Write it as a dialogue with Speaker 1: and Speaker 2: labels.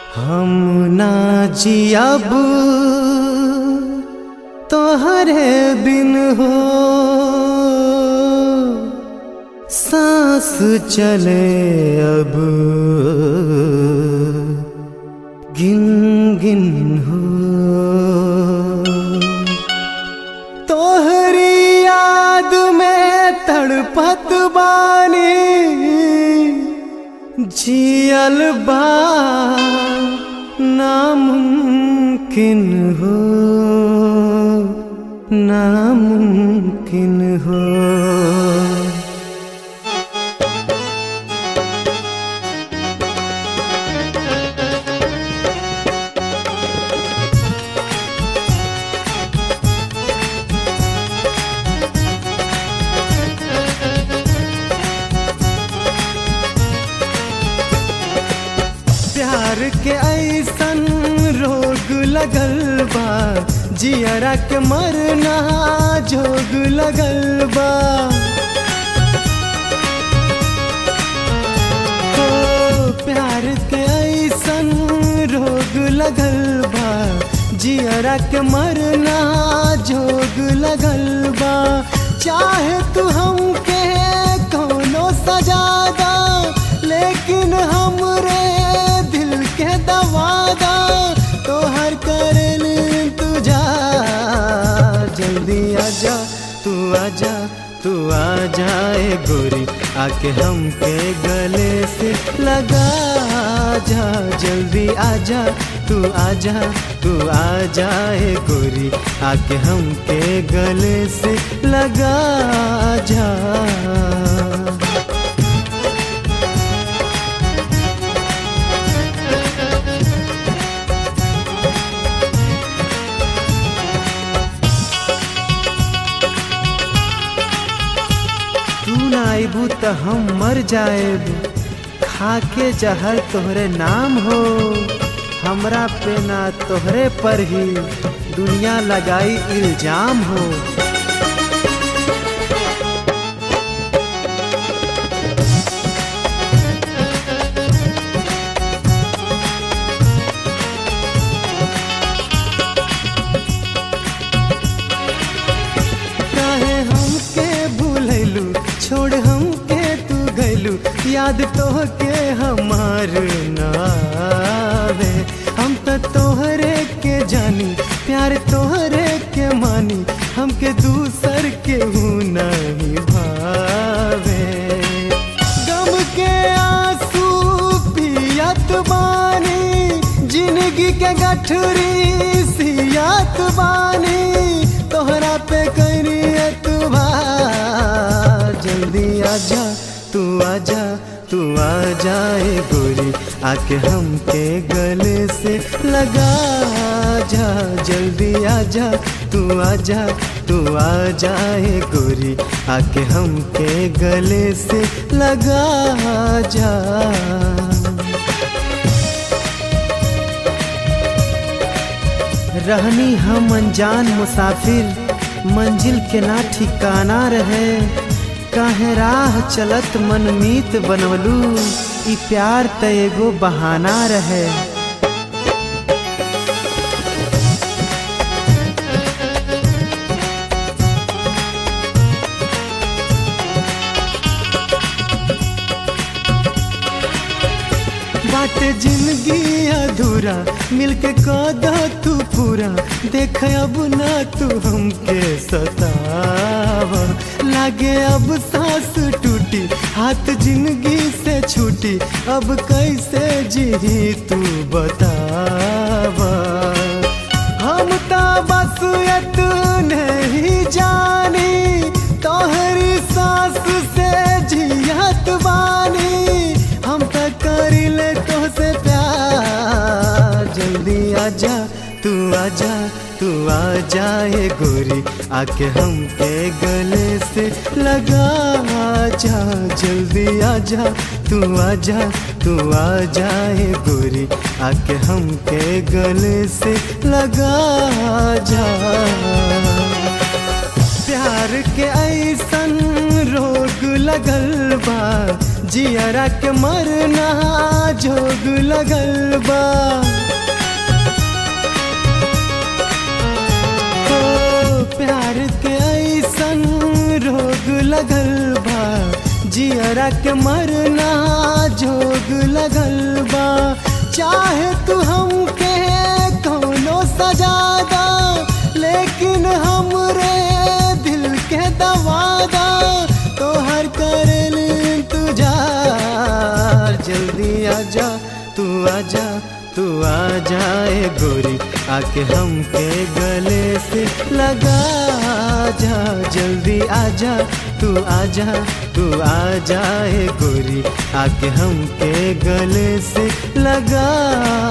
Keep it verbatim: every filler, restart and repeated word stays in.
Speaker 1: हम ना जियब तोहरे बिन हो, सांस चले अब गिन गिन हो। तोहरी याद में तड़पत बानी, जियल बा नामुमकिन हो, नामुमकिन हो। प्यार के ऐसन रोग लगल बा, जियरा के मरना जोग लगल बा। हो प्यार के ऐसन रोग लगल बा, जियरा के मरना जोग लगल बा। चाहे तू हमके कोनो सजा दा, लेकिन हमरे दिल के दवादा तो हर करल तुझा। जल्दी आजा तू आजा तू आ जाए गोरी, आके हमके गले से लगा जा। जल्दी आजा तू आजा तू आ जाए गोरी, आके हमके गले से लगा जा। आइबू त हम मर जाएब, खाके जहर तोहरे नाम हो। हमरा पे ना तोहरे पर ही दुनिया लगाई इल्जाम हो। काहे हमके भूलैलू, छोड़ हमके तू गैलू, याद तोहके हमार नावे। हम तो तोहरे के जानी, प्यार तोहरे के मानी, हमके दूसर के हूँ नहीं भावे। गम के आंसू पियत बानी, जिंदगी के गठरी सियत बानी, तोहरा पे करी एतबा। जल्दी आजा तू आजा तू आ जाए गोरी, आके हमके गले से लगा जा। जल्दी आजा तू आजा तू आ जाए गोरी, आके हमके गले से लगा जा। रहनी हम अनजान मुसाफिर, मंजिल के ना ठिकाना रहे। काहे राह चलत मनमीत बनवलू, ई प्यार त एगो बहाना रहे। बाटे जिंदगी अधूरा, मिलके कदा तू पूरा। देख अब ना तू हमके सतावा, लागे अब सांस टूटी, हाथ जिंदगी से छूटी। अब कैसे जी तू बतावा। हम तो बस इतने ही जानी, तोहरी सांस से जियत बानी। हम तो करिले तोहसे प्यार। जल्दी आजा तू आजा तू आ जाए गोरी, आके हमके गले से लगा जा। जल्दी आजा तू आजा तू आ जाए गोरी, आके हमके गले से लगा जा। प्यार के ऐसन रोग लगल बा, जियरा के मरना जोग लगल बा। ओ प्यार के ऐसन रोग लगल बा, जियरा के मरना जोग लगल बा। चाहे तू हमके कौनो सजादा, लेकिन हमरे दिल के दवादा तो हर कर इंतजार। जल्दी आजा तू आजा तू आ जाए गोरी, आके हमके गले से लगा जा। जल्दी आजा तू आजा तू आ जाए गोरी, आके हमके गले से लगा